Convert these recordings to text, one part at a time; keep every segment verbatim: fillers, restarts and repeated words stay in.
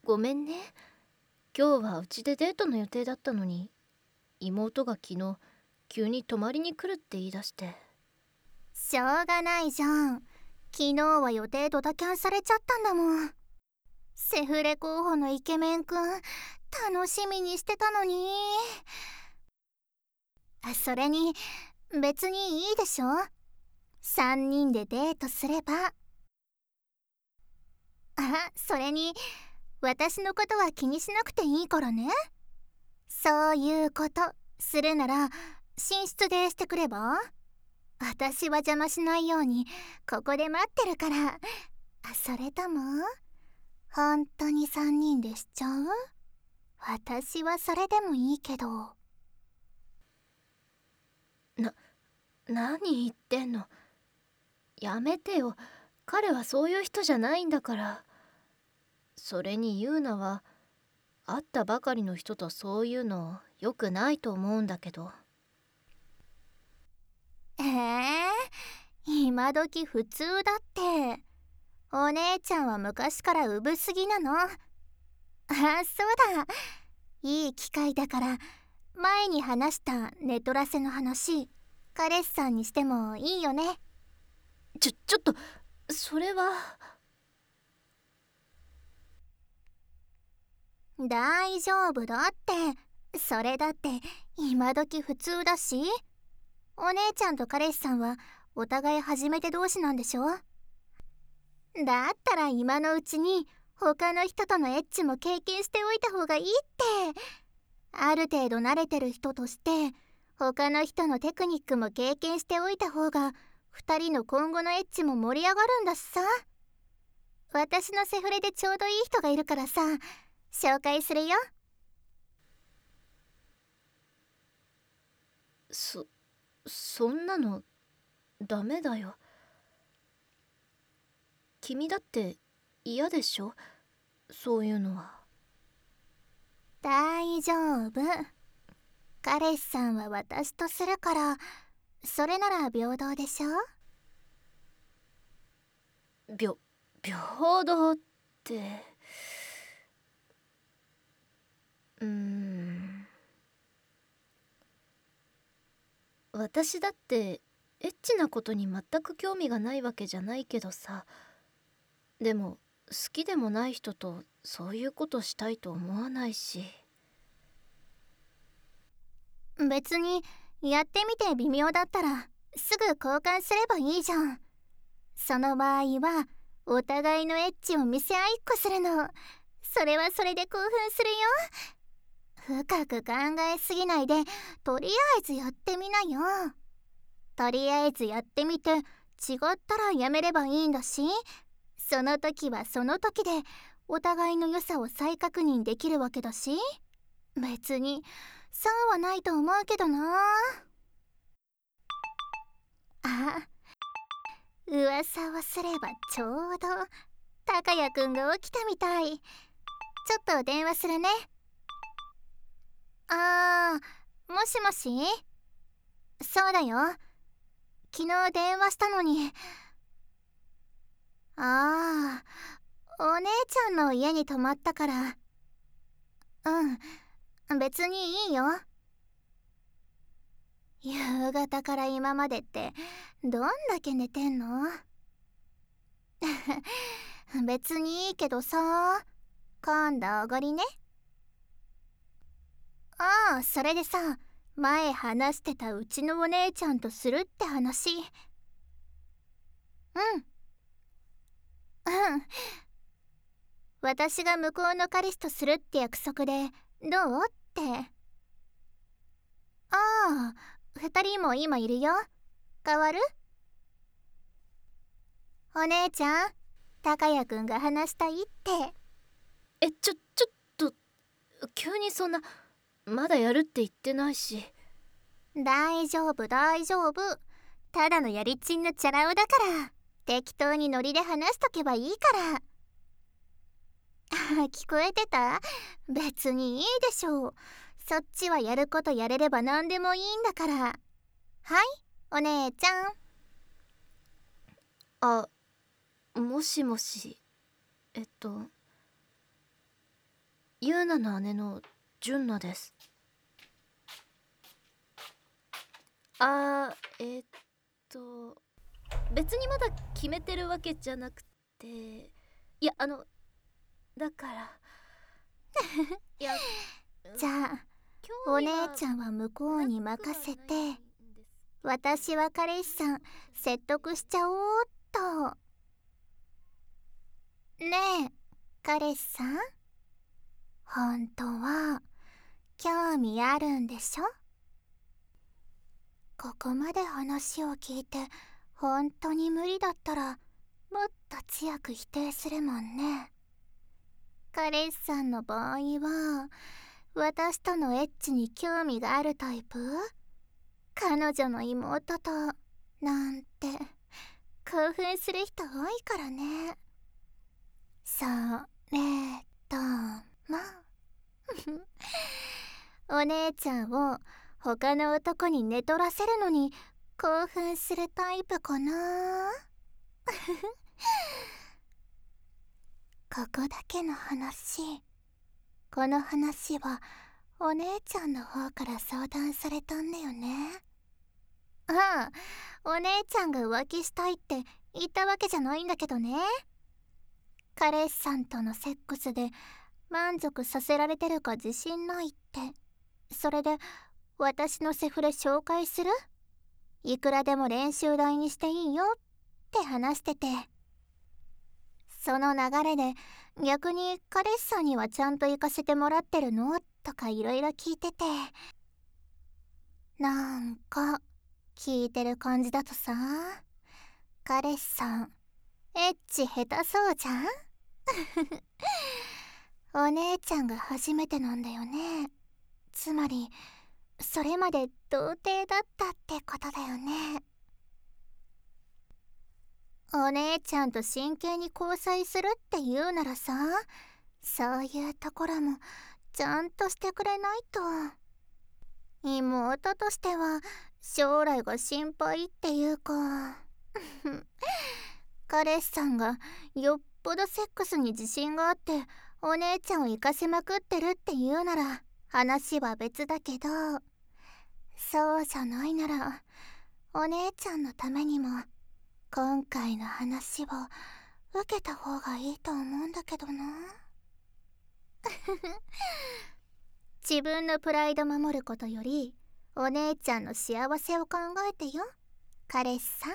ごめんね。今日はうちでデートの予定だったのに、妹が昨日急に泊まりに来るって言い出して。 しょうがないじゃん。昨日は予定ドタキャンされちゃったんだもん。セフレ候補のイケメンくん、楽しみにしてたのに。あ、それに別にいいでしょ。さんにんでデートすれば。あ、それに私のことは気にしなくていいからね。そういうことするなら寝室でしてくれば。私は邪魔しないようにここで待ってるから。あ、それとも本当にさんにんでしちゃう？私はそれでもいいけど。 な、何言ってんの。やめてよ。彼はそういう人じゃないんだから。それにユーナは会ったばかりの人とそういうの良くないと思うんだけど。 えー、今時普通だって。お姉ちゃんは昔からうぶすぎなの。あ、そうだ、いい機会だから前に話したネトラセの話、彼氏さんにしてもいいよね。 ちょちょっとそれは。 大丈夫だって。それだって今時普通だし。お姉ちゃんと彼氏さんはお互い初めて同士なんでしょ。だったら今のうちに他の人とのエッチも経験しておいた方がいいって。ある程度慣れてる人として他の人のテクニックも経験しておいた方がふたりの今後のエッチも盛り上がるんだしさ。私のセフレでちょうどいい人がいるからさ、紹介するよ。 そそんなのダメだよ。君だって嫌でしょ、そういうのは。 大丈夫。彼氏さんは私とするから、それなら平等でしょ。 平平等って。うーん私だってエッチなことに全く興味がないわけじゃないけどさ。でも好きでもない人とそういうことしたいと思わないし。 別にやってみて微妙だったらすぐ交換すればいいじゃん。その場合はお互いのエッチを見せ合いっこするの。それはそれで興奮するよ。深く考えすぎないで、とりあえずやってみなよ。とりあえずやってみて違ったらやめればいいんだし、その時はその時でお互いの良さを再確認できるわけだし。別にそうはないと思うけどな。あ、噂をすればちょうど高谷くんが起きたみたい。ちょっと電話するね。あー、もしもし。そうだよ、昨日電話したのに。あー、お姉ちゃんの家に泊まったから。うん、別にいいよ。夕方から今までってどんだけ寝てんの？別にいいけどさ、今度おごりね。ああ、それでさ、前話してたうちのお姉ちゃんとするって話。うんうん。私が向こうの彼氏とするって約束でどうって。ああ、二人も今いるよ。変わる？お姉ちゃん、高谷くんが話したいって。 えちょちょっと急にそんな。まだやるって言ってないし。 大丈夫大丈夫。ただのやりちんのチャラ男だから適当にノリで話しとけばいいから。聞こえてた？別にいいでしょう。そっちはやることやれれば何でもいいんだから。はい、お姉ちゃん。 あ、もしもし。えっとユーナの姉のジュンナです。あーえー、っと別にまだ決めてるわけじゃなくて、いやあのだからいやじゃあお姉ちゃんは向こうに任せて、私は彼氏さん説得しちゃおうっと。ねえ彼氏さん、本当は興味あるんでしょ？ここまで話を聞いて本当に無理だったらもっと強く否定するもんね。彼氏さんの場合は私とのエッチに興味があるタイプ？彼女の妹となんて興奮する人多いからね。それともお姉ちゃんを他の男に寝取らせるのに興奮するタイプかなここだけの話、この話はお姉ちゃんの方から相談されたんだよね。ああ、お姉ちゃんが浮気したいって言ったわけじゃないんだけどね。彼氏さんとのセックスで満足させられてるか自信ないって。それで私のセフレ紹介する？いくらでも練習台にしていいよって話してて、その流れで逆に彼氏さんにはちゃんと行かせてもらってるのとかいろいろ聞いてて、なんか聞いてる感じだとさ、彼氏さんエッチ下手そうじゃんお姉ちゃんが初めてなんだよね。つまりそれまで童貞だったってことだよね。お姉ちゃんと真剣に交際するって言うならさ、そういうところもちゃんとしてくれないと。妹としては将来が心配っていうか彼氏さんがよっぽどセックスに自信があってお姉ちゃんを生かせまくってるっていうなら話は別だけど、そうじゃないならお姉ちゃんのためにも今回の話を受けた方がいいと思うんだけどな自分のプライド守ることよりお姉ちゃんの幸せを考えてよ、彼氏さん。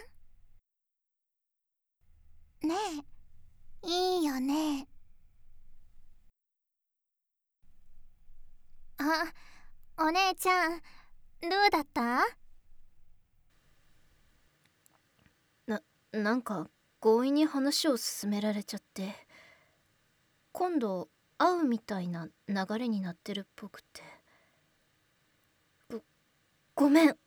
ねえ、いいよね。あ、お姉ちゃんどうだった？ な、なんか強引に話を進められちゃって、今度会うみたいな流れになってるっぽくて、ご、ごめん。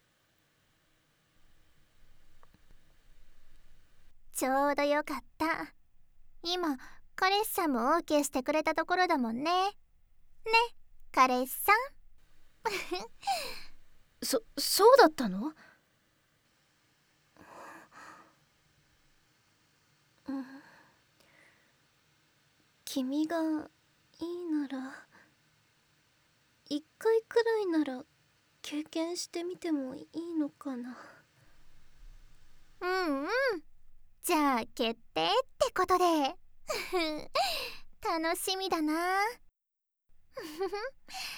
ちょうどよかった。今彼氏さんも OK してくれたところだもんね。ね、彼氏さんそ、そうだったの？うん、君がいいなら一回くらいなら経験してみてもいいのかな。 うんうん、じゃあ決定ってことで楽しみだな